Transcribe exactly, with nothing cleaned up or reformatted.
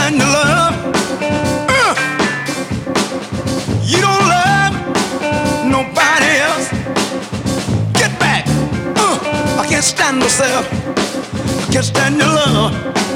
stand your love. Uh, you don't love nobody else. Get back. Uh, I can't stand myself. I can't stand your love.